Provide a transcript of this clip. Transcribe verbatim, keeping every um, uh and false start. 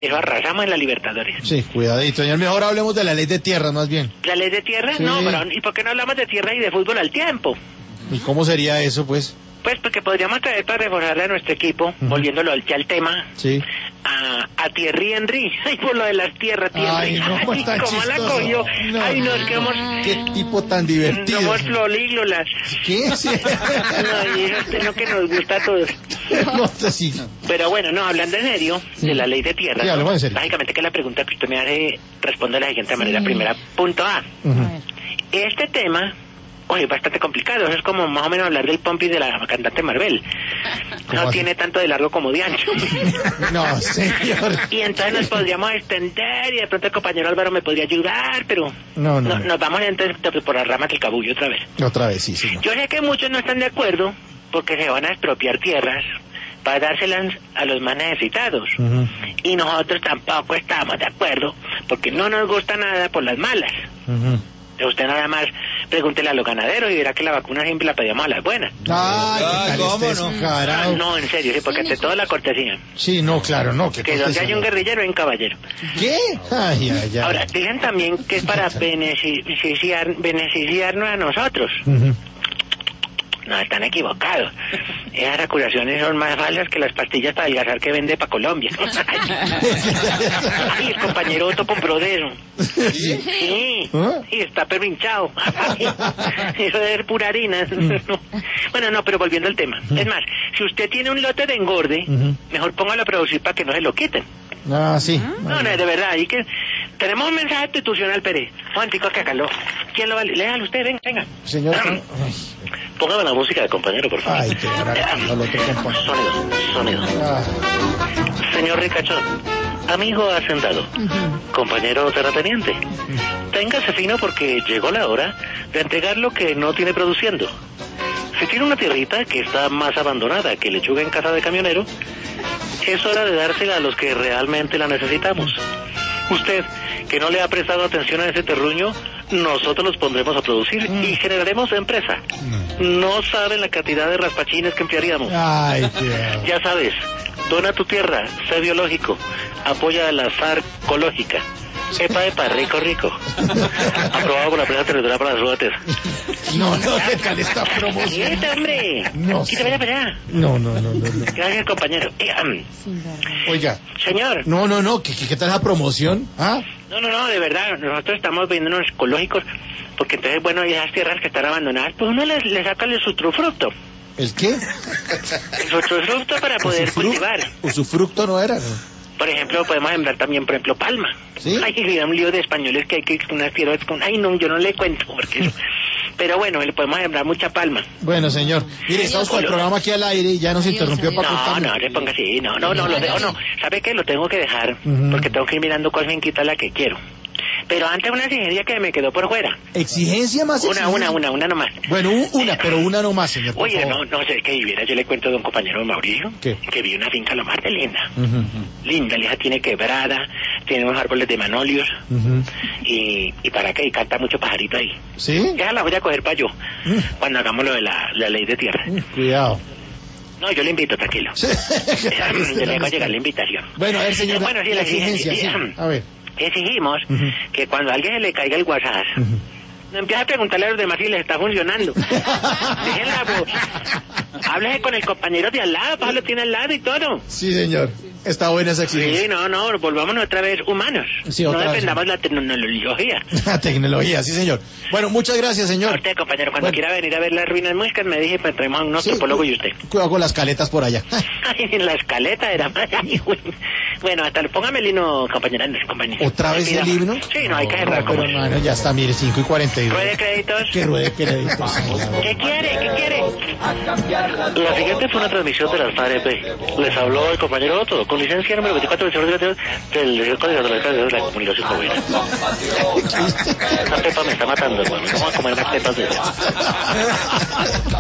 Eso arrasamos en la Libertadores. Sí, cuidadito, señor. Mejor hablemos de la ley de tierras, más bien. ¿La ley de tierra? Sí. No, pero ¿y por qué no hablamos de tierra y de fútbol al tiempo? ¿Y cómo sería eso, pues? Pues porque podríamos traer para reforzarle a nuestro equipo, uh-huh. volviéndolo al, ya al tema, sí. a, a Thierry Henry. Ay, por lo de las tierras, Thierry. Ay, no, Ay, tan ¿cómo chistoso? la cogió? No, Ay, no, es que vamos... Qué tipo tan divertido. Somos lolíglolas. ¿Qué? Sí. No, y eso es lo que nos gusta a todos. No, sí. Pero bueno, no, hablando en serio, de la ley de tierras, sí, ¿no? en serio. Básicamente que la pregunta que usted me hace responde de la siguiente manera. Sí. Primera, punto A. Uh-huh. Este tema... Oye, bastante complicado, eso es como más o menos hablar del Pompi de la cantante Marvel. No así? Tiene tanto de largo como de ancho. No, señor. Y entonces nos podríamos extender y de pronto el compañero Álvaro me podría ayudar, pero no, no, no, no. nos vamos entonces por las ramas del cabullo otra vez. Otra vez, sí, señor. Yo sé que muchos no están de acuerdo porque se van a expropiar tierras para dárselas a los más necesitados. Uh-huh. Y nosotros tampoco estamos de acuerdo porque no nos gusta nada por las malas. Uh-huh. Usted nada más pregúntele a los ganaderos y verá que la vacuna siempre la pedíamos a las buenas. Ay, Ay ¿cómo no? Ah, no, en serio, sí, porque ante todo la cortesía. Sí, no, claro, no. Que donde hay un guerrillero hay un caballero. ¿Qué? Ay, ay, ay. Ahora, dicen también que es para beneficiar, beneficiarnos a nosotros. Uh-huh. No, están equivocados. Esas acusaciones son más falsas que las pastillas para adelgazar que vende para Colombia. Ay, el compañero Otto compró de eso. Sí, sí, ¿ah? Y está perrinchado. Eso debe ser pura harina. Bueno, no, pero volviendo al tema. Es más, si usted tiene un lote de engorde, uh-huh. mejor póngalo a producir para que no se lo quiten. Ah, sí. No, no, de verdad. Y que tenemos un mensaje institucional, Pérez. Juantico, que acá lo... ¿Quién lo va a leer? Léalo usted, venga, venga. Señor... Póngame la música de compañero, por favor. Ay, qué al otro compañero. Sonido, sonido. Ah. Señor Ricachón, amigo hacendado, uh-huh. compañero terrateniente, uh-huh. téngase fino porque llegó la hora de entregar lo que no tiene produciendo. Si tiene una tierrita que está más abandonada que lechuga en casa de camionero, es hora de dársela a los que realmente la necesitamos. Usted, que no le ha prestado atención a ese terruño, nosotros los pondremos a producir mm. y generaremos empresa. Mm. No saben la cantidad de raspachines que emplearíamos. Ay, tío. Ya sabes, dona tu tierra, sé biológico, apoya a la sarcológica. Epa, epa, rico, rico. Aprobado por la prensa territorial para las ruedas. No, no, dejan esta promoción. ¡Quítate, hombre! No. ¡Quítate, vaya para allá! No, no, no, no, no. Gracias, compañero. Eh, um, Oiga. Señor. No, no, no, ¿qué, qué tal esa promoción? ¿Ah? No, no, no, de verdad, nosotros estamos viéndonos ecológicos, porque entonces, bueno, y esas tierras que están abandonadas, pues uno le, le saca el usufructo. ¿El qué? El usufructo para poder cultivar. Usufructo no era, ¿no? Por ejemplo, podemos sembrar también, por ejemplo, palma. ¿Sí? Ay, que un lío de españoles que hay que unas tierras con... Ay, no, yo no le cuento, porque... Pero bueno, le podemos sembrar mucha palma. Bueno, señor. Mire, estamos con el programa aquí al aire y ya nos interrumpió para No, no, le ponga así. No, no, no, lo dejo, no. ¿Sabe qué? Lo tengo que dejar, uh-huh. porque tengo que ir mirando cuál finquita la que quiero. Pero antes una exigencia que me quedó por fuera. ¿Exigencia más Una, exigencia? una, una, una nomás. Bueno, una, pero una nomás, señor. Oye, favor. no, no sé qué viviera. Yo le cuento a un compañero Mauricio ¿Qué? que vi una finca lo más de linda. Uh-huh. Linda, la hija tiene quebrada, tiene unos árboles de manolios. Uh-huh. y, y para qué, y canta mucho pajarito ahí. ¿Sí? Ya la voy a coger para yo, uh-huh. cuando hagamos lo de la, la ley de tierra. Uh, cuidado. No, yo le invito, tranquilo. Sí. Yo le hago llegar la invitación. Bueno, a ver, señor. Bueno, sí, la, la exigencia, exigencia sí. A ver. Exigimos uh-huh. que cuando a alguien se le caiga el WhatsApp, uh-huh. no empiece a preguntarle a los demás si les está funcionando. Déjenla, pues. Háblese con el compañero de al lado, Pablo tiene al lado y todo. Sí, señor. Está buena esa exigencia. Sí, no, no, volvámonos otra vez humanos. Sí, no otra dependamos vez. de la tecnología. La tecnología, sí, señor. Bueno, muchas gracias, señor. A usted, compañero, cuando bueno. quiera venir a ver las ruinas muiscas, me dije, pues traemos a un antropólogo sí, y usted. Cuidado con las caletas por allá. Ay, en la escaleta era más. Bueno, hasta póngame el himno, compañera, compañero. ¿Otra vez el himno? Sí, no, hay que cerrar. No, pero hermano, ya está, mire, cinco y cuarenta y dos. ¿Ruede créditos? ¿Qué ruede créditos? ¿Qué quiere? ¿Qué quiere? La siguiente fue una transmisión de las F A R E P. Les habló el compañero Otto, con licencia número veinticuatro del del Código de la Comunicación Joven. Esa pepa me está matando, hermano. ¿Cómo voy a comer más pepas de eso?